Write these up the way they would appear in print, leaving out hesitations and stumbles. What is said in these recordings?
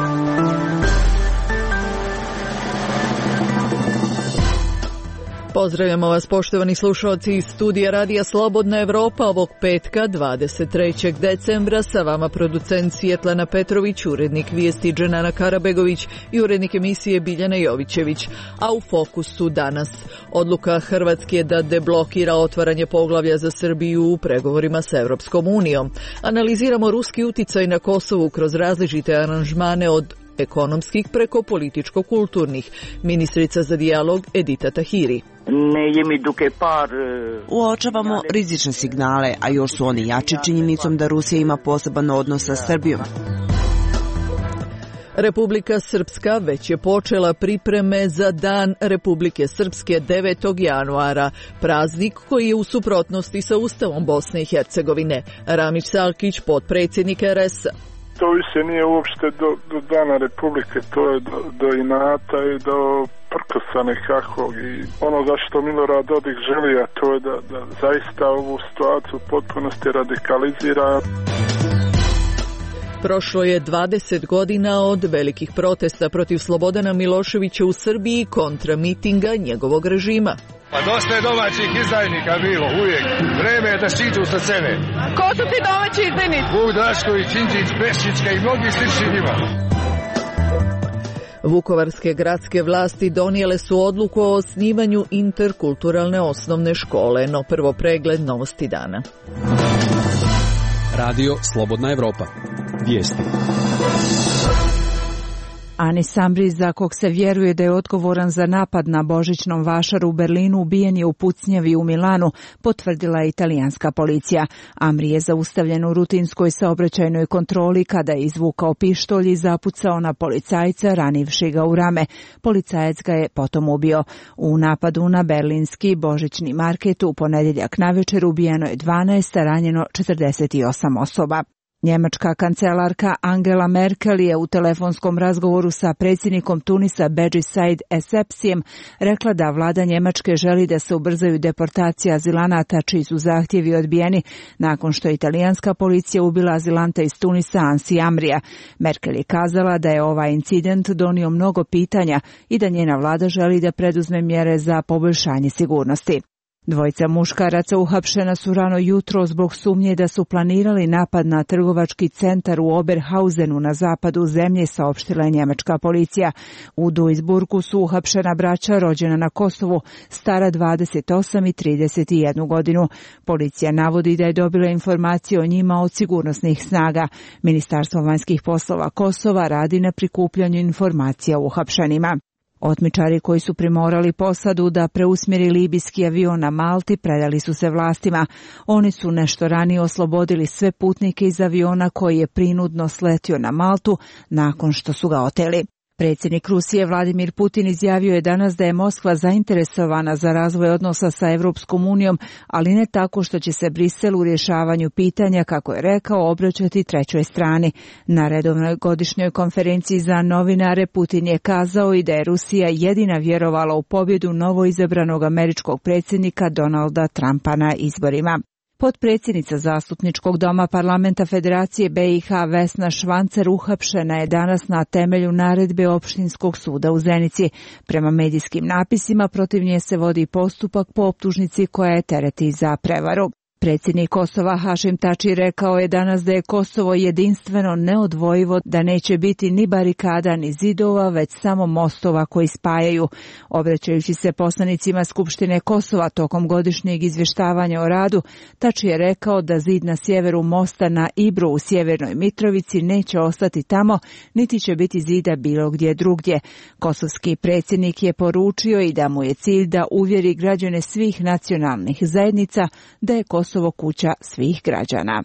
Pozdravljamo vas, poštovani slušalci iz studija Radija Slobodna Evropa ovog petka 23. decembra. Sa vama producent Svjetlana Petrović, urednik vijesti Dženana Karabegović i urednik emisije Biljana Jovićević. A u fokusu danas odluka Hrvatske da deblokira otvaranje poglavlja za Srbiju u pregovorima sa Europskom unijom. Analiziramo ruski uticaj na Kosovu kroz različite aranžmane od ekonomskih preko političko-kulturnih. Ministrica za dijalog Edita Tahiri. Uočavamo rizične signale, a još su oni jači činjenicom da Rusija ima poseban odnos sa Srbijom. Republika Srpska već je počela pripreme za Dan Republike Srpske 9. januara, praznik koji je u suprotnosti sa Ustavom Bosne i Hercegovine. Ramić Salkić, potpredsjednik RS-a. To više nije uopšte do Dana Republike, to je do inata i do prkosa nekakvog. I ono za što Milorad Dodik želi, a to je da zaista ovu situaciju u potpunosti radikalizira. Prošlo je 20 godina od velikih protesta protiv Slobodana Miloševića u Srbiji kontra mitinga njegovog režima. Pa dosta je domaćih izdajnika bilo, uvijek. Vreme je da siđu sa scene. Ko su ti domaći izdajnici? Vuk Drašković, Đinđić, Pešićka i mnogi slični njima. Vukovarske gradske vlasti donijele su odluku o osnivanju interkulturalne osnovne škole, no prvo pregled novosti dana. Radio Slobodna Evropa. Vijesti. Anis Amri, za kog se vjeruje da je odgovoran za napad na božićnom vašaru u Berlinu, ubijen je u pucnjavi u Milanu, potvrdila je italijanska policija. Amri je zaustavljen u rutinskoj saobraćajnoj kontroli kada je izvukao pištolj i zapucao na policajca, ranivši ga u rame. Policajac ga je potom ubio. U napadu na berlinski božićni market u ponedjeljak navečer ubijeno je 12, a ranjeno 48 osoba. Njemačka kancelarka Angela Merkel je u telefonskom razgovoru sa predsjednikom Tunisa Bedži Said Essebsijem rekla da vlada Njemačke želi da se ubrzaju deportacije azilanata čiji su zahtjevi odbijeni nakon što je italijanska policija ubila azilanta iz Tunisa Ansi Amrija. Merkel je kazala da je ovaj incident donio mnogo pitanja i da njena vlada želi da preduzme mjere za poboljšanje sigurnosti. Dvojica muškaraca uhapšena su rano jutro zbog sumnje da su planirali napad na trgovački centar u Oberhausenu na zapadu zemlje, saopštila je njemačka policija. U Duisburgu su uhapšena braća rođena na Kosovu, stara 28 i 31 godinu. Policija navodi da je dobila informacije o njima od sigurnosnih snaga. Ministarstvo vanjskih poslova Kosova radi na prikupljanju informacija o uhapšenima. Otmičari koji su primorali posadu da preusmjeri libijski avion na Malti predali su se vlastima. Oni su nešto ranije oslobodili sve putnike iz aviona koji je prinudno sletio na Maltu nakon što su ga oteli. Predsjednik Rusije Vladimir Putin izjavio je danas da je Moskva zainteresovana za razvoj odnosa sa Europskom unijom, ali ne tako što će se Brisel u rješavanju pitanja, kako je rekao, obraćati trećoj strani. Na redovnoj godišnjoj konferenciji za novinare Putin je kazao i da je Rusija jedina vjerovala u pobjedu novoizabranog američkog predsjednika Donalda Trumpa na izborima. Potpredsjednica Zastupničkog doma Parlamenta Federacije BiH Vesna Švancer uhapšena je danas na temelju naredbe Opštinskog suda u Zenici. Prema medijskim napisima protiv nje se vodi postupak po optužnici koja je tereti za prevaru. Predsjednik Kosova Hašim Tači rekao je danas da je Kosovo jedinstveno, neodvojivo, da neće biti ni barikada ni zidova, već samo mostova koji spajaju. Obraćajući se poslanicima Skupštine Kosova tokom godišnjeg izvještavanja o radu, Tači je rekao da zid na sjeveru mosta na Ibru u Sjevernoj Mitrovici neće ostati tamo, niti će biti zida bilo gdje drugdje. Kosovski predsjednik je poručio i da mu je cilj da uvjeri građane svih nacionalnih zajednica da je Kosovo kuća svih građana.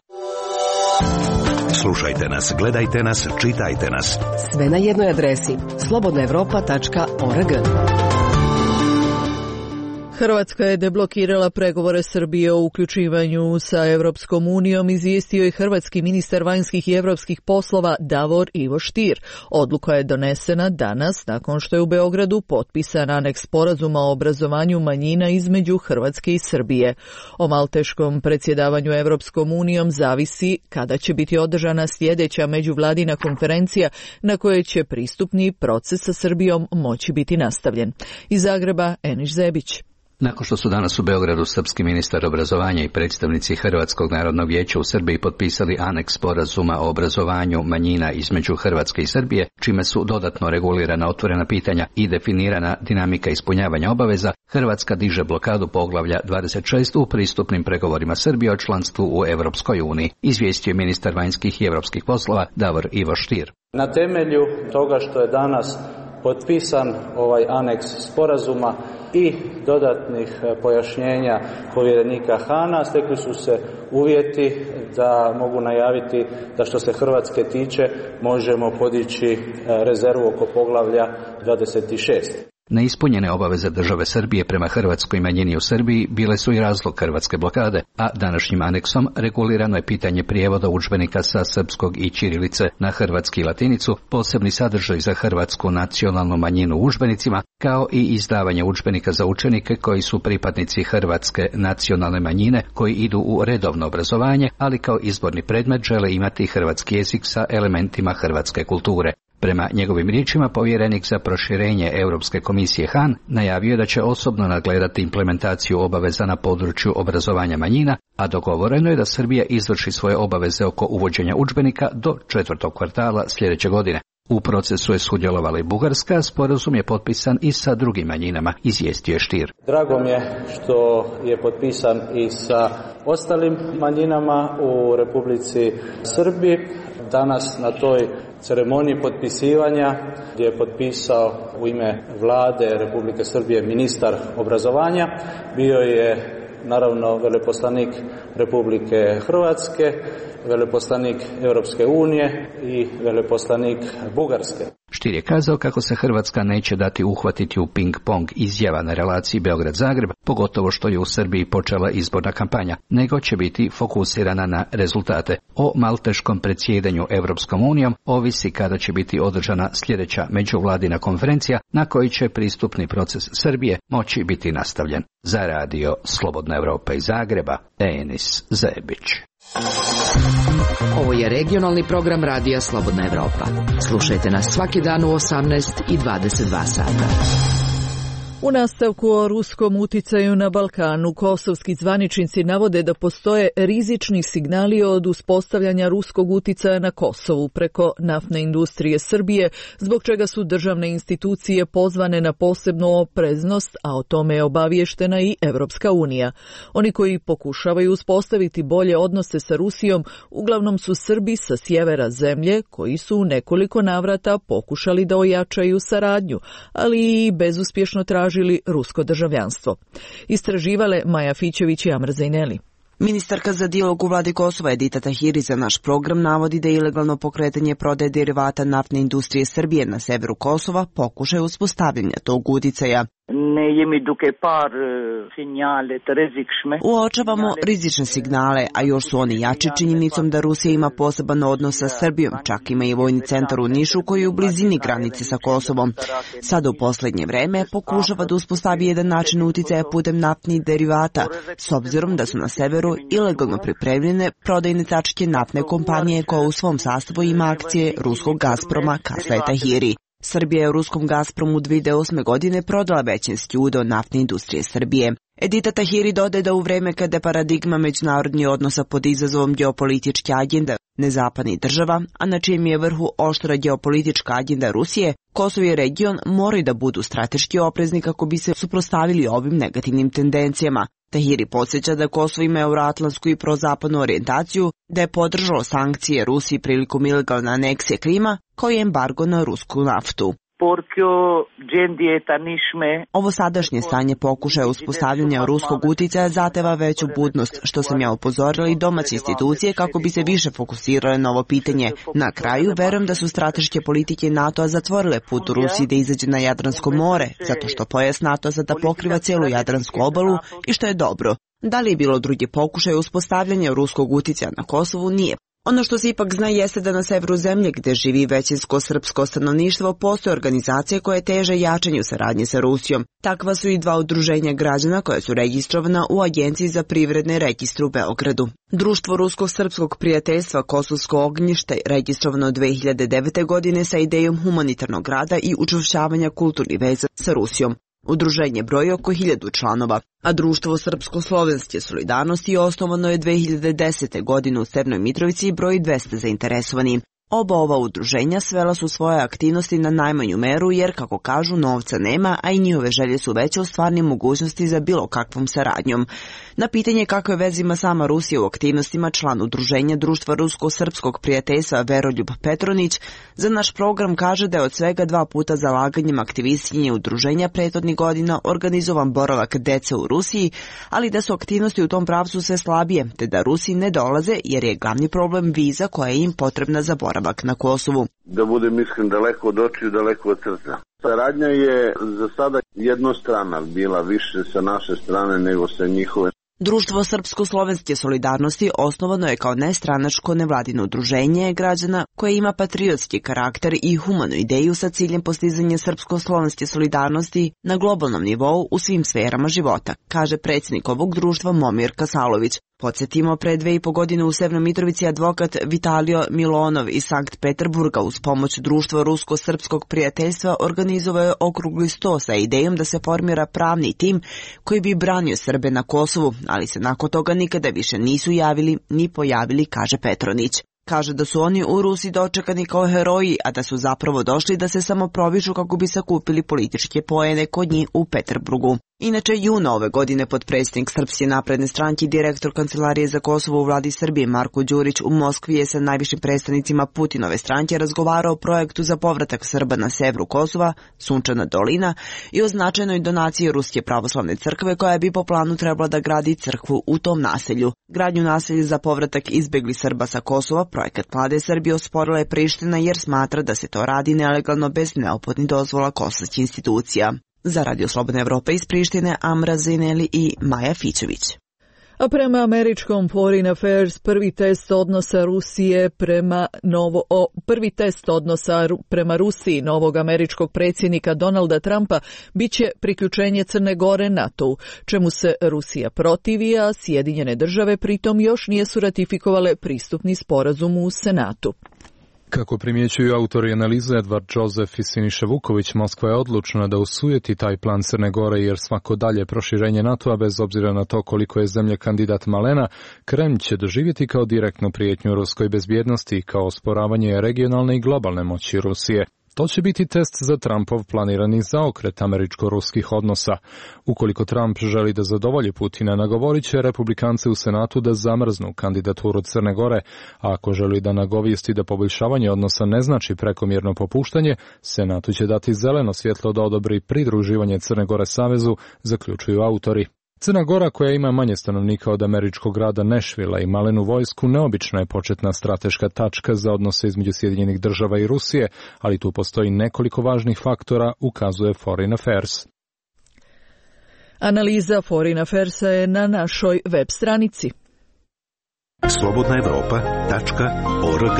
Slušajte nas, gledajte nas, čitajte nas. Sve na jednoj adresi slobodnaevropa.org. Hrvatska je deblokirala pregovore Srbije o uključivanju sa Europskom unijom, izvijestio je hrvatski ministar vanjskih i europskih poslova Davor Ivo Stier. Odluka je donesena danas nakon što je u Beogradu potpisan aneks sporazuma o obrazovanju manjina između Hrvatske i Srbije. O malteškom predsjedavanju Europskom unijom zavisi kada će biti održana sljedeća međuvladina konferencija na kojoj će pristupni proces sa Srbijom moći biti nastavljen. Iz Zagreba Eniš Zebić. Nakon što su danas u Beogradu srpski ministar obrazovanja i predstavnici Hrvatskog narodnog vijeća u Srbiji potpisali aneks sporazuma o obrazovanju manjina između Hrvatske i Srbije, čime su dodatno regulirana otvorena pitanja i definirana dinamika ispunjavanja obaveza, Hrvatska diže blokadu poglavlja 26 u pristupnim pregovorima Srbije o članstvu u Europskoj uniji, izvijestio je ministar vanjskih i europskih poslova Davor Ivo Stier. Na temelju toga što je danas potpisan ovaj aneks sporazuma i dodatnih pojašnjenja povjerenika Hana, stekli su se uvjeti da mogu najaviti da što se Hrvatske tiče možemo podići rezervu oko poglavlja 26. Neispunjene obaveze države Srbije prema hrvatskoj manjini u Srbiji bile su i razlog hrvatske blokade, a današnjim aneksom regulirano je pitanje prijevoda udžbenika sa srpskog i ćirilice na hrvatski i latinicu, posebni sadržaj za hrvatsku nacionalnu manjinu u udžbenicima, kao i izdavanje udžbenika za učenike koji su pripadnici hrvatske nacionalne manjine koji idu u redovno obrazovanje, ali kao izborni predmet žele imati hrvatski jezik sa elementima hrvatske kulture. Prema njegovim riječima, povjerenik za proširenje Europske komisije Han najavio je da će osobno nadgledati implementaciju obaveza na području obrazovanja manjina, a dogovoreno je da Srbija izvrši svoje obaveze oko uvođenja udžbenika do 4. kvartala sljedeće godine. U procesu je sudjelovala i Bugarska, sporazum je potpisan i sa drugim manjinama, izvijestio je Stier. Drago mi je što je potpisan i sa ostalim manjinama u Republici Srbiji. Danas na toj ceremoniji potpisivanja gdje je potpisao u ime Vlade Republike Srbije ministar obrazovanja, bio je naravno veleposlanik Republike Hrvatske, veleposlanik Europske unije i veleposlanik Bugarske. Stier je kazao kako se Hrvatska neće dati uhvatiti u ping-pong izjava na relaciji Beograd-Zagreb, pogotovo što je u Srbiji počela izborna kampanja, nego će biti fokusirana na rezultate. O malteškom predsjedanju Europskom unijom ovisi kada će biti održana sljedeća međuvladina konferencija na kojoj će pristupni proces Srbije moći biti nastavljen. Za radio Slobodna Evropa iz Zagreba, Enis Zebić. Ovo je regionalni program radija Slobodna Evropa. Slušajte nas svaki dan u 18 i 22 sata. U nastavku o ruskom uticaju na Balkanu, kosovski zvaničnici navode da postoje rizični signali od uspostavljanja ruskog uticaja na Kosovu preko naftne industrije Srbije, zbog čega su državne institucije pozvane na posebnu opreznost, a o tome je obaviještena i Evropska unija. Oni koji pokušavaju uspostaviti bolje odnose sa Rusijom uglavnom su Srbi sa sjevera zemlje, koji su u nekoliko navrata pokušali da ojačaju saradnju, ali i bezuspješno tražili rusko državljanstvo. Istraživale Maja Fićević i Amr Zajneli. Ministarka za dijalog u vladi Kosova Edita Tahiri za naš program navodi da je ilegalno pokretanje prodaje derivata naftne industrije Srbije na severu Kosova pokušaj uspostavljanja tog uticaja. Uočavamo rizične signale, a još su oni jači činjenicom da Rusija ima poseban odnos sa Srbijom, čak ima i vojni centar u Nišu koji je u blizini granice sa Kosovom. Sada u posljednje vreme pokušava da uspostavi jedan način uticaja putem naftnih derivata, s obzirom da su na severu ilegalno pripremljene prodajne tačke naftne kompanije koja u svom sastavu ima akcije ruskog Gazproma, kazala je Tahiri. Srbija je u ruskom Gazpromu 2008. godine prodala većinski udeo naftne industrije Srbije. Edita Tahiri dodaje da u vreme kada je paradigma međunarodnih odnosa pod izazovom geopolitičke agende nezapadnih država, a na čijem je vrhu oštra geopolitička agenda Rusije, Kosovo i region moraju da budu strateški oprezni kako bi se suprotstavili ovim negativnim tendencijama. Tahiri podsjeća da Kosovo ima euroatlantsku i prozapadnu orijentaciju, da je podržalo sankcije Rusiji prilikom ilegalne aneksije Krima, kao i embargo na rusku naftu. Ovo sadašnje stanje pokušaja uspostavljanja ruskog uticaja zateva veću budnost, što sam ja upozorila i domaće institucije kako bi se više fokusirale na ovo pitanje. Na kraju, verujem da su strateške politike NATO-a zatvorile put u Rusiji da izađe na Jadransko more, zato što pojas NATO sada pokriva cijelu Jadransku obalu i što je dobro. Da li je bilo drugi pokušaj uspostavljanja ruskog uticaja na Kosovu? Nije. Ono što se ipak zna jeste da na severu zemlje, gde živi većinsko srpsko stanovništvo, postoje organizacije koje teže jačanju saradnje sa Rusijom. Takva su i dva udruženja građana koja su registrovana u Agenciji za privredne registre u Beogradu. Društvo Rusko-srpskog prijateljstva Kosovsko ognjište registrovano 2009. godine sa idejom humanitarnog rada i učvršćavanja kulturnih veza sa Rusijom. Udruženje broji oko 1000 članova, a društvo Srpsko-slovenske solidarnosti osnovano je 2010. godine u Severnoj Mitrovici i broji 200 zainteresovani. Oba ova udruženja svela su svoje aktivnosti na najmanju meru jer, kako kažu, novca nema, a i njihove želje su veće od stvarnih mogućnosti za bilo kakvom saradnjom. Na pitanje kakve veze ima sama Rusija u aktivnostima, član udruženja Društva Rusko-srpskog prijateljstva Veroljub Petronić za naš program kaže da je od svega 2 puta zalaganjem aktivistkinje udruženja prethodnih godina organizovan boravak dece u Rusiji, ali da su aktivnosti u tom pravcu sve slabije, te da Rusiji ne dolaze jer je glavni problem viza koja je im potrebna za boravak na Kosovu. Da budem iskren, daleko od očiju, daleko od srca. Saradnja je za sada jednostrana bila, više sa naše strane nego sa njihove. Društvo Srpsko-slovenske solidarnosti osnovano je kao nestranačko nevladino udruženje građana koje ima patriotski karakter i humanu ideju sa ciljem postizanja srpsko-slovenske solidarnosti na globalnom nivou u svim sferama života, kaže predsjednik ovog društva Momir Kasalović. Podsjetimo, pre 2,5 godine u Severnoj Mitrovici advokat Vitalio Milonov iz Sankt Peterburga uz pomoć Društva Rusko-srpskog prijateljstva organizovao je okrugli sto sa idejom da se formira pravni tim koji bi branio Srbe na Kosovu, ali se nakon toga nikada više nisu javili ni pojavili, kaže Petronić. Kaže da su oni u Rusiji dočekani kao heroji, a da su zapravo došli da se samo provišu kako bi sakupili političke poene kod njih u Peterburgu. Inače, juna ove godine potpredsjednik Srpske napredne stranke i direktor Kancelarije za Kosovo u vladi Srbije Marko Đurić u Moskvi je sa najvišim predstavnicima Putinove stranke razgovarao o projektu za povratak Srba na severu Kosova, Sunčana dolina, i o značajnoj donaciji Ruske pravoslavne crkve koja bi po planu trebala da gradi crkvu u tom naselju. Gradnju naselja za povratak izbegli Srba sa Kosova projekat Vlade Srbije osporila je Priština jer smatra da se to radi nelegalno bez neophodnih dozvola kosovskih institucija. Za Radio Slobodna Evropa iz Prištine, Amra Zineli i Maja Fićević. A prema američkom Foreign Affairs, prvi test odnosa prema Rusiji novog američkog predsjednika Donalda Trumpa biće priključenje Crne Gore NATO-u, čemu se Rusija protivi, a Sjedinjene države pritom još nisu ratifikovale pristupni sporazum u Senatu. Kako primjećuju autori analize Edward Joseph i Siniša Vuković, Moskva je odlučna da osujeti taj plan Crne Gore jer svako dalje proširenje NATO-a, bez obzira na to koliko je zemlja kandidat malena, Kremlj će doživjeti kao direktnu prijetnju ruskoj bezbjednosti i kao osporavanje regionalne i globalne moći Rusije. To će biti test za Trumpov planirani zaokret američko-ruskih odnosa. Ukoliko Trump želi da zadovolji Putina, nagovorit će republikance u Senatu da zamrznu kandidaturu Crne Gore, a ako želi da nagovijesti da poboljšavanje odnosa ne znači prekomjerno popuštanje, Senatu će dati zeleno svjetlo da odobri pridruživanje Crne Gore savezu, zaključuju autori. Crna Gora, koja ima manje stanovnika od američkog grada Nashvilla i malenu vojsku, neobična je početna strateška tačka za odnose između Sjedinjenih država i Rusije, ali tu postoji nekoliko važnih faktora, ukazuje Foreign Affairs. Analiza Foreign Affairsa je na našoj web stranici. slobodnaevropa.org.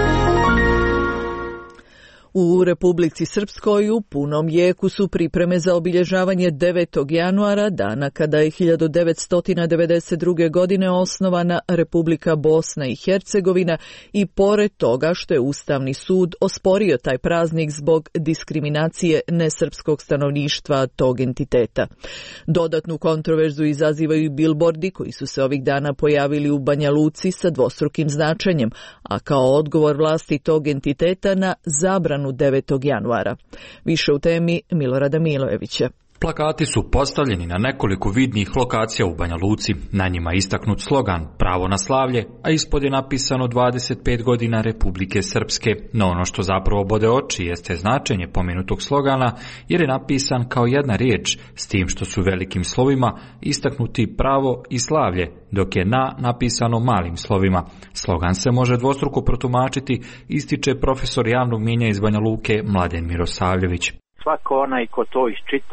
U Republici Srpskoj u punom jeku su pripreme za obilježavanje 9. januara, dana kada je 1992. godine osnovana Republika Bosna i Hercegovina, i pored toga što je Ustavni sud osporio taj praznik zbog diskriminacije nesrpskog stanovništva tog entiteta. Dodatnu kontroverzu izazivaju i bilbordi koji su se ovih dana pojavili u Banja Luci sa dvostrukim značenjem, a kao odgovor vlasti tog entiteta na zabranu 9. januara. Više u temi Milorada Milojevića. Plakati su postavljeni na nekoliko vidnih lokacija u Banja Luci, na njima istaknut slogan Pravo na slavlje, a ispod je napisano 25 godina Republike Srpske. No ono što zapravo bode oči jeste značenje pomenutog slogana, jer je napisan kao jedna riječ, s tim što su velikim slovima istaknuti pravo i slavlje, dok je napisano malim slovima. Slogan se može dvostruko protumačiti, ističe profesor javnog mijenja iz Banja Luke Mladen Mirosavljević. Svako onaj ko to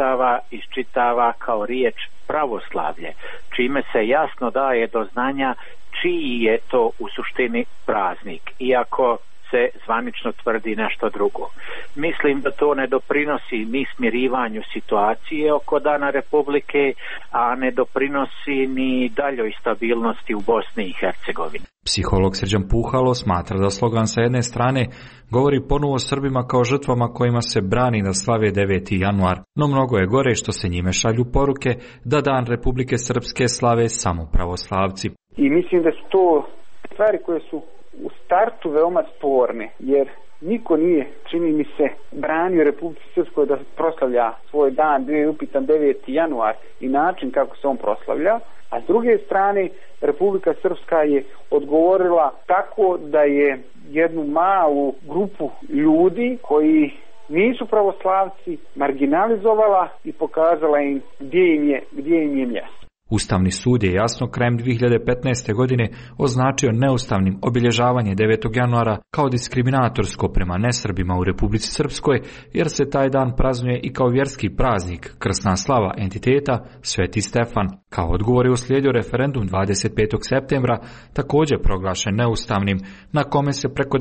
iščitava kao riječ pravoslavlje, čime se jasno daje do znanja čiji je to u suštini praznik, iako se zvanično tvrdi nešto drugo. Mislim da to ne doprinosi ni smirivanju situacije oko Dana Republike, a ne doprinosi ni daljoj stabilnosti u Bosni i Hercegovini. Psiholog Srđan Puhalo smatra da slogan sa jedne strane govori ponovo Srbima kao žrtvama kojima se brani da slave 9. januar, no mnogo je gore što se njime šalju poruke da Dan Republike Srpske slave samo pravoslavci. I mislim da su to stvari koje su u startu veoma sporne, jer niko nije, čini mi se, branio Republici Srpskoj da proslavlja svoj dan, bio je upitan 9. januar i način kako se on proslavlja, a s druge strane Republika Srpska je odgovorila tako da je jednu malu grupu ljudi koji nisu pravoslavci marginalizovala i pokazala im gdje im je mjesto. Ustavni sud je jasno krajem 2015. godine označio neustavnim obilježavanje 9. januara kao diskriminatorsko prema nesrbima u Republici Srpskoj, jer se taj dan praznuje i kao vjerski praznik, krsna slava entiteta Sveti Stefan. Kao odgovor je uslijedio referendum 25. septembra, također proglašen neustavnim, na kome se preko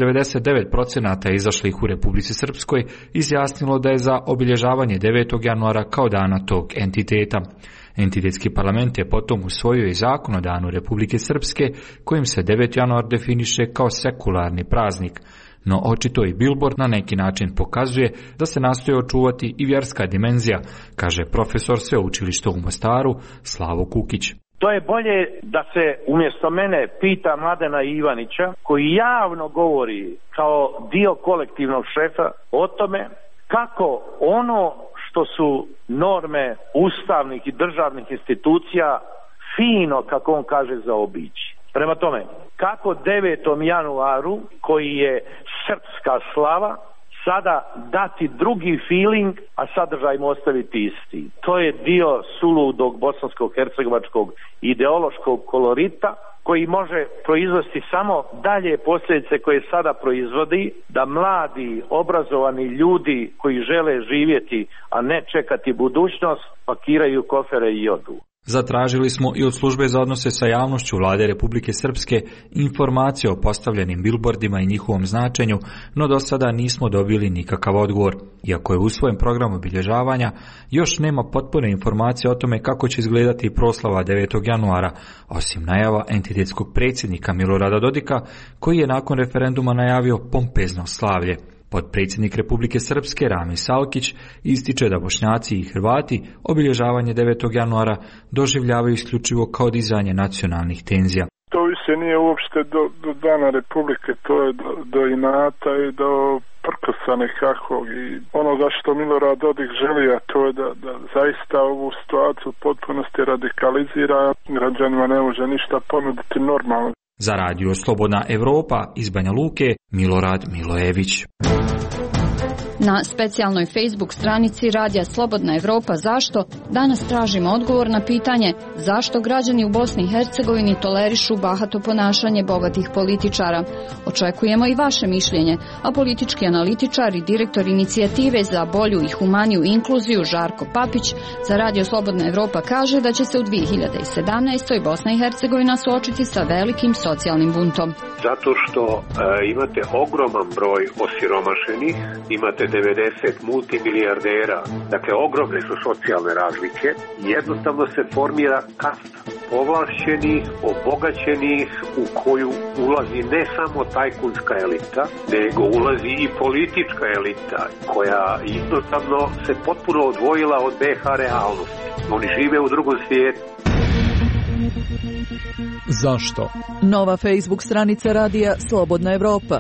99% izašlih u Republici Srpskoj izjasnilo da je za obilježavanje 9. januara kao dana tog entiteta. Entitetski parlament je potom usvojio i zakon o Danu Republike Srpske, kojim se 9. januar definiše kao sekularni praznik. No očito i Bilbord na neki način pokazuje da se nastoji očuvati i vjerska dimenzija, kaže profesor sveučilišta u Mostaru Slavo Kukić. To je bolje da se umjesto mene pita Mladena Ivanića, koji javno govori kao dio kolektivnog šefa o tome kako ono što su norme ustavnih i državnih institucija fino, kako on kaže, zaobići. Prema tome, kako 9. januaru, koji je srpska slava, sada dati drugi feeling, a sadržaj mu ostaviti isti. To je dio suludog bosansko-hercegovačkog ideološkog kolorita, koji može proizvesti samo dalje posljedice koje sada proizvodi, da mladi, obrazovani ljudi koji žele živjeti, a ne čekati budućnost, pakiraju kofere i odu. Zatražili smo i od službe za odnose sa javnošću Vlade Republike Srpske informacije o postavljenim bilbordima i njihovom značenju, no do sada nismo dobili nikakav odgovor. Iako je usvojen program obilježavanja, još nema potpune informacije o tome kako će izgledati proslava 9. januara, osim najava entitetskog predsjednika Milorada Dodika, koji je nakon referenduma najavio pompezno slavlje. Potpredsjednik Republike Srpske Rami Salkić ističe da Bošnjaci i Hrvati obilježavanje 9. januara doživljavaju isključivo kao dizanje nacionalnih tenzija. To više nije uopšte do Dana Republike, to je do inata i do prkosa nekakvog i onoga što Milorad Dodik želi, a to je da zaista ovu situaciju u potpunosti radikalizira, građanima ne može ništa ponuditi normalno. Za radio Slobodna Evropa iz Banja Luke, Milorad Milojević. Na specijalnoj Facebook stranici Radija Slobodna Evropa Zašto? Danas tražimo odgovor na pitanje zašto građani u Bosni i Hercegovini tolerišu bahato ponašanje bogatih političara. Očekujemo i vaše mišljenje, a politički analitičar i direktor inicijative za bolju i humaniju inkluziju Žarko Papić za Radio Slobodna Evropa kaže da će se u 2017. Bosna i Hercegovina suočiti sa velikim socijalnim buntom. Zato što imate ogroman broj osiromašenih, imate 90 multimilijardera, dakle ogromne su socijalne razlike i jednostavno se formira kasta povlašćenih, obogaćenih u koju ulazi ne samo tajkunska elita, nego ulazi i politička elita koja jednostavno se potpuno odvojila od BiH realnosti. Oni žive u drugom svijetu. Zašto? Nova Facebook stranica radija Slobodna Evropa.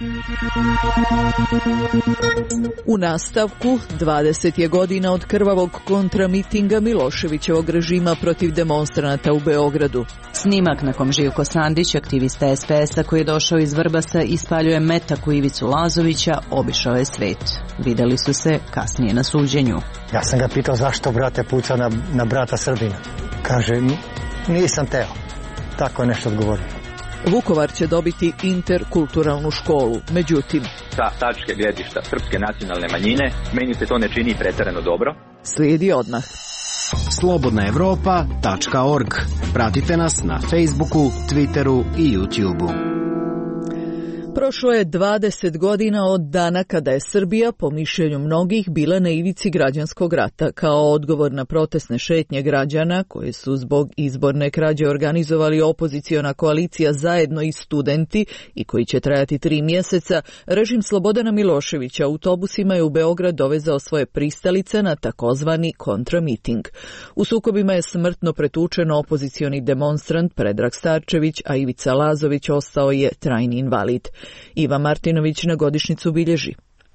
U nastavku 20 je godina od krvavog kontramitinga Miloševićevog režima protiv demonstranata u Beogradu. Snimak na kom Živko Sandić, aktivista SPS-a koji je došao iz Vrbasa i ispaljuje metak u Ivicu Lazovića, obišao je svet. Videli su se kasnije na suđenju. Ja sam ga pitao zašto, brate, puca na brata Srbina. Kaže, nisam teo. Tako je nešto odgovorio. Vukovar će dobiti interkulturalnu školu, međutim... Sa tačke gledišta srpske nacionalne manjine, meni se to ne čini preterano dobro. Slijedi odmah. slobodnaevropa.org. Pratite nas na Facebooku, Twitteru i YouTubeu. Prošlo je 20 godina od dana kada je Srbija, po mišljenju mnogih, bila na ivici građanskog rata. Kao odgovor na protestne šetnje građana, koje su zbog izborne krađe organizovali opoziciona koalicija Zajedno i studenti i koji će trajati 3 mjeseca, režim Slobodana Miloševića autobusima je u Beograd dovezao svoje pristalice na takozvani kontramiting. U sukobima je smrtno pretučen opozicioni demonstrant Predrag Starčević, a Ivica Lazović ostao je trajni invalid. Iva Martinović na godišnjicu bilježi.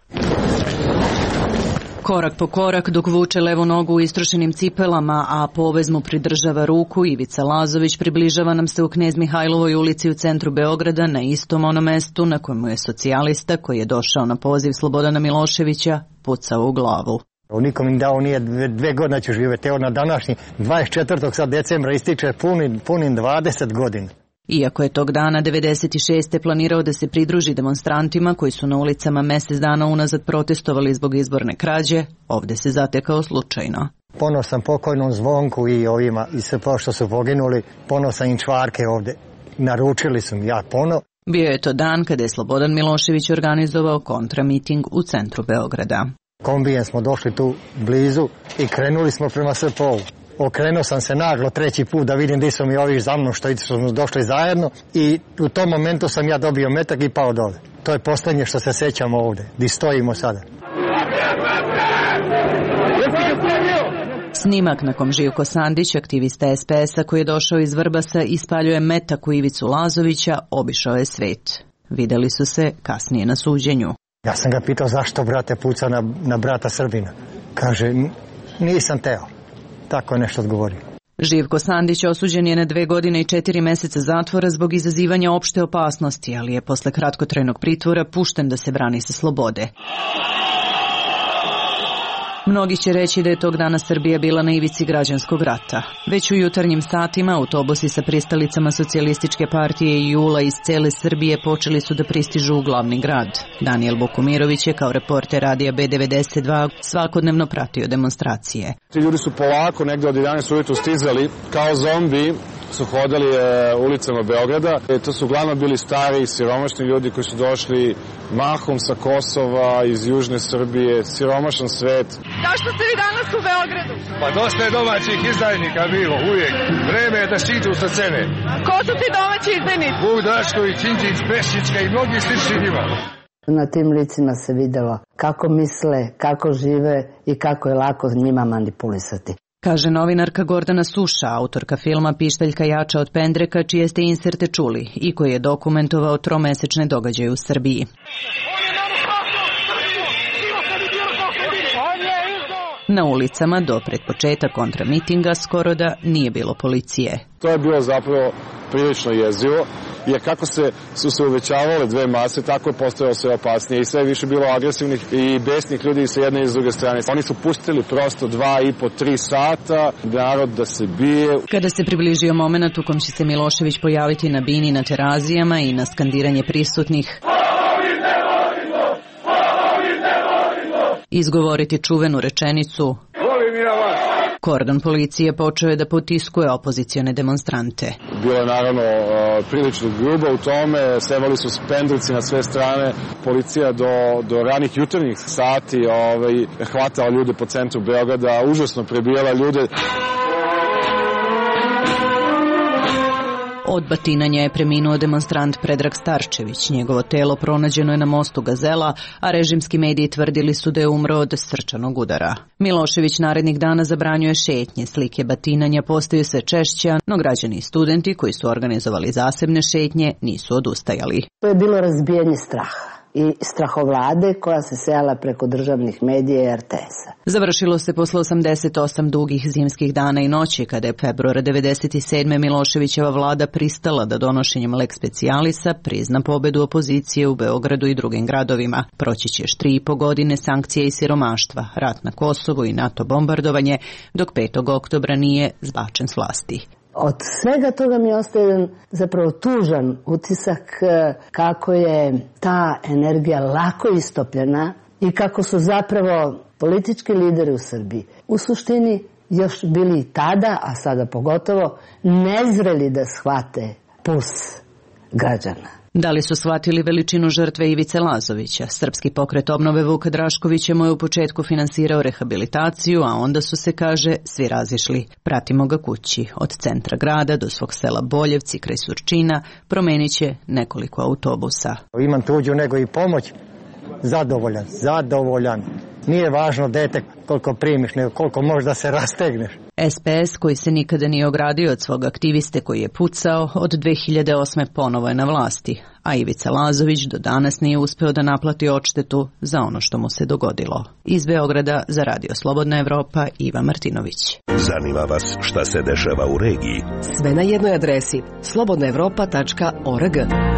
Korak po korak dok vuče levu nogu u istrošenim cipelama, a povez mu pridržava ruku, Ivica Lazović približava nam se u Knez Mihajlovoj ulici u centru Beograda, na istom onom mestu na kojemu je socijalista koji je došao na poziv Slobodana Miloševića pucao u glavu. Nikom im dao nije 2 godine ću živjeti. Evo na današnji 24. sad decembra ističe punim 20 godina. Iako je tog dana 96. planirao da se pridruži demonstrantima koji su na ulicama mjesec dana unazad protestovali zbog izborne krađe, ovdje se zatekao slučajno. Ponosan pokojnom Zvonku i ovima i sve što su poginuli, ponosan im čvarke ovdje. Naručili su mi ja pono. Bio je to dan kada je Slobodan Milošević organizovao kontramiting u centru Beograda. Kombijem smo došli tu blizu i krenuli smo prema SPO-u. Okrenuo sam se naglo 3. put da vidim gdje su mi ovi za mnom što smo došli zajedno i u tom momentu sam ja dobio metak i pao dole. To je posljednje što se sjećamo ovdje, gdje stojimo sada. Snimak na kom Živko Sandić, aktivista SPS-a koji je došao iz Vrbasa, ispaljuje metak u Ivicu Lazovića, obišao je svet. Videli su se kasnije na suđenju. Ja sam ga pitao zašto, brate, puca na brata Srbina. Kaže, nisam teo. Tako je nešto odgovorio. Živko Sandić osuđen je na 2 godine i 4 mjeseca zatvora zbog izazivanja opšte opasnosti, ali je posle kratkotrajnog pritvora pušten da se brani sa slobode. Mnogi će reći da je tog dana Srbija bila na ivici građanskog rata. Već u jutarnjim satima autobusi sa pristalicama Socijalističke partije i JUL-a iz cele Srbije počeli su da pristižu u glavni grad. Daniel Bokumirović je kao reporter radija B92 svakodnevno pratio demonstracije. Ti ljudi su polako negdje od 11 ujutru stizali, kao zombi su hodali ulicama Beograda. To su uglavnom bili stari, siromašni ljudi koji su došli mahom sa Kosova, iz južne Srbije, siromašan svet. Zašto ste vi danas u Beogradu? Pa dosta je domaćih izdajnika bilo, uvijek. Vreme je da siđu sa scene. Ko su ti domaći izdajnici? Vuk Drašković, Đinđić, Pešićka i mnogi slični njima. Na tim licima se videlo kako misle, kako žive i kako je lako njima manipulisati. Kaže novinarka Gordana Suša, autorka filma Pištaljka jača od pendreka, čije ste inserte čuli i koji je dokumentovao 3-mesečne događaje u Srbiji. Na ulicama do pred početak kontramitinga skoro da nije bilo policije. To je bilo zapravo prilično jezivo, jer kako su se uvećavale 2 mase, tako je postojalo sve opasnije i sve više bilo agresivnih i besnih ljudi sa jedne i s druge strane. Oni su pustili prosto 2,5-3 sata narod da se bije. Kada se približio moment u kom će se Milošević pojaviti na bini na terazijama i na skandiranje prisutnih, izgovoriti čuvenu rečenicu kordon policije počeo je da potiskuje opozicione demonstrante. Bilo je naravno prilično grubo u tome, sevali su pendreci na sve strane. Policija do ranih jutarnjih sati hvatala ljude po centru Beograda, užasno prebijala ljude. Od batinanja je preminuo demonstrant Predrag Starčević. Njegovo telo pronađeno je na mostu Gazela, a režimski mediji tvrdili su da je umro od srčanog udara. Milošević narednih dana zabranjuje šetnje. Slike batinanja postaju sve češće, no građani i studenti koji su organizovali zasebne šetnje nisu odustajali. To je bilo razbijanje straha i strahovlade koja se sejala preko državnih medija i RTS-a. Završilo se posle 88 dugih zimskih dana i noći, kada je februara 1997. Miloševićeva vlada pristala da donošenjem lex specialisa prizna pobedu opozicije u Beogradu i drugim gradovima. Proći će još 3,5 godine sankcije i siromaštva, rat na Kosovu i NATO bombardovanje, dok 5. oktobra nije zbačen s vlasti. Od svega toga mi ostaje jedan zapravo tužan utisak kako je ta energija lako istopljena i kako su zapravo politički lideri u Srbiji u suštini još bili i tada, a sada pogotovo, nezreli da shvate puls građana. Da li su shvatili veličinu žrtve Ivice Lazovića? Srpski pokret obnove Vuka Draškovića mu je u početku finansirao rehabilitaciju, a onda su se, kaže, svi razišli. Pratimo ga kući. Od centra grada do svog sela Boljevci kraj Surčina promenit će nekoliko autobusa. Imam tuđu nego i pomoć. Zadovoljan. Nije važno dete koliko primiš, nego koliko možda se rastegneš. SPS, koji se nikada nije ogradio od svog aktiviste koji je pucao, od 2008. ponovo je na vlasti, a Ivica Lazović do danas nije uspeo da naplati odštetu za ono što mu se dogodilo. Iz Beograda za Radio Slobodna Evropa, Iva Martinović. Zanima vas šta se dešava u regiji? Sve na jednoj adresi slobodnaevropa.org.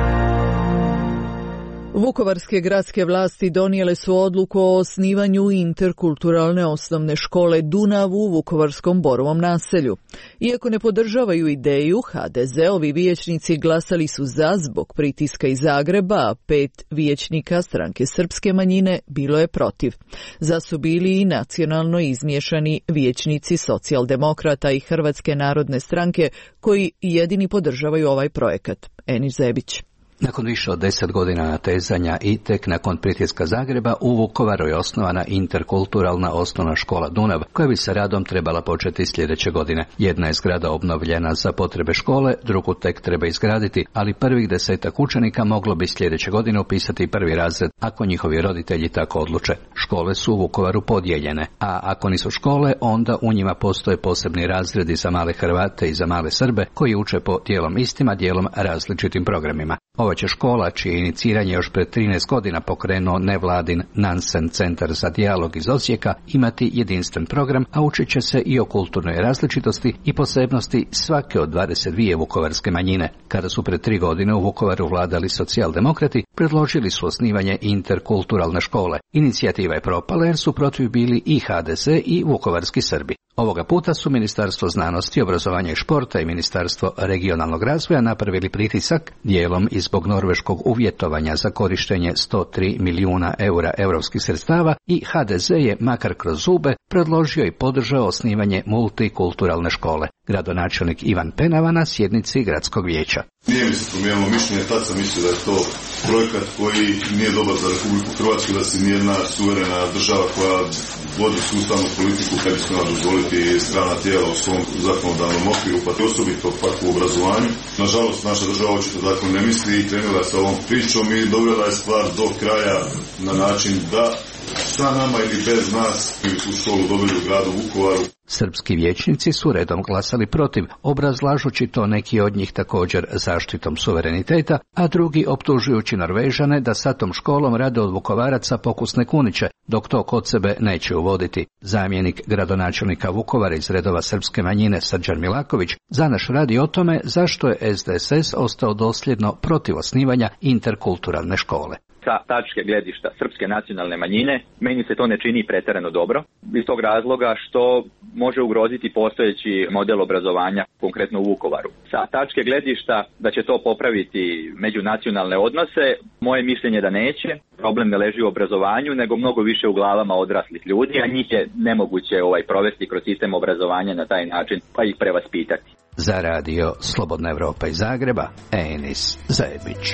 Vukovarske gradske vlasti donijele su odluku o osnivanju interkulturalne osnovne škole Dunav u vukovarskom Borovom naselju. Iako ne podržavaju ideju, HDZ-ovi vijećnici glasali su za zbog pritiska iz Zagreba, a 5 vijećnika stranke srpske manjine bilo je protiv. Za su bili i nacionalno izmiješani vijećnici Socijaldemokrata i Hrvatske narodne stranke koji jedini podržavaju ovaj projekat. Enis Zebić. Nakon više od 10 godina natezanja i tek nakon pritiska Zagreba, u Vukovaru je osnovana interkulturalna osnovna škola Dunav, koja bi sa radom trebala početi sljedeće godine. Jedna je zgrada obnovljena za potrebe škole, drugu tek treba izgraditi, ali prvih 10 učenika moglo bi sljedeće godine upisati prvi razred, ako njihovi roditelji tako odluče. Škole su u Vukovaru podijeljene, a ako nisu škole, onda u njima postoje posebni razredi za male Hrvate i za male Srbe, koji uče po dijelom istima, dijelom različitim programima. Ova će škola, čije iniciranje još pred 13 godina pokrenuo nevladin Nansen centar za dijalog iz Osijeka, imati jedinstven program, a učit će se i o kulturnoj različitosti i posebnosti svake od 22 vukovarske manjine. Kada su pred 3 godine u Vukovaru vladali socijaldemokrati, predložili su osnivanje interkulturalne škole. Inicijativa je propala jer su protiv bili i HDZ i vukovarski Srbi. Ovoga puta su Ministarstvo znanosti, obrazovanja i športa i Ministarstvo regionalnog razvoja napravili pritisak, dijelom i zbog norveškog uvjetovanja za korištenje 103 milijuna eura europskih sredstava, i HDZ je, makar kroz zube, predložio i podržao osnivanje multikulturalne škole. Gradonačelnik Ivan Penava na sjednici gradskog vijeća. Nije mi se promijenilo mišljenje, tad sam mislio da je to projekat koji nije dobar za Republiku Hrvatsku, da se nijedna suverena država koja vodi sustavnu politiku kad bi smjela dozvoliti strana tijela u svom zakonodavnom okviru, pa osobito pak u obrazovanju. Nažalost, naša država očito tako ne misli i krenula sa ovom pričom i dovela je stvar do kraja na način da sa nama ili bez nas u školu dobili u gradu Vukovaru. Srpski vijećnici su redom glasali protiv, obrazlažući to neki od njih također zaštitom suvereniteta, a drugi optužujući Norvežane da sa tom školom rade od Vukovaraca pokusne kuniće, dok to kod sebe neće uvoditi. Zamjenik gradonačelnika Vukovara iz redova srpske manjine Srđan Milaković za naš radi o tome zašto je SDSS ostao dosljedno protiv osnivanja interkulturalne škole. Sa tačke gledišta srpske nacionalne manjine, meni se to ne čini pretjerano dobro, iz tog razloga što može ugroziti postojeći model obrazovanja, konkretno u Vukovaru. Sa tačke gledišta da će to popraviti međunacionalne odnose, moje mišljenje da neće. Problem ne leži u obrazovanju, nego mnogo više u glavama odraslih ljudi, a njih je nemoguće provesti kroz sistem obrazovanja na taj način, pa ih prevaspitati. Za Radio Slobodna Evropa iz Zagreba, Enis Zebić.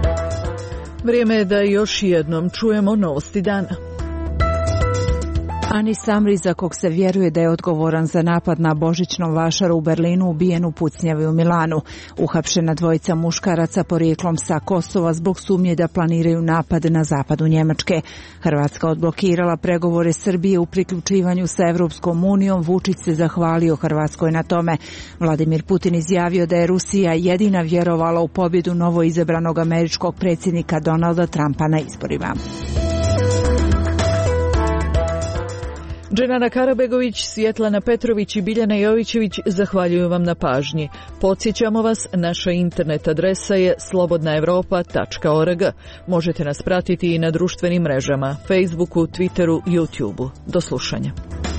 Vrijeme je da još jednom čujemo novosti dana. Anis Samri, za kog se vjeruje da je odgovoran za napad na božićnom vašaru u Berlinu, ubijen u pucnjavi u Milanu. Uhapšena dvojica muškaraca porijeklom sa Kosova zbog sumnje da planiraju napad na zapadu Njemačke. Hrvatska odblokirala pregovore Srbije u priključivanju sa Evropskom unijom. Vučić se zahvalio Hrvatskoj na tome. Vladimir Putin izjavio da je Rusija jedina vjerovala u pobjedu novoizabranog američkog predsjednika Donalda Trumpa na izborima. Dženana Karabegović, Svjetlana Petrović i Biljana Jovićević zahvaljuju vam na pažnji. Podsjećamo vas, naša internet adresa je slobodnaevropa.org. Možete nas pratiti i na društvenim mrežama, Facebooku, Twitteru, YouTubeu. Do slušanja.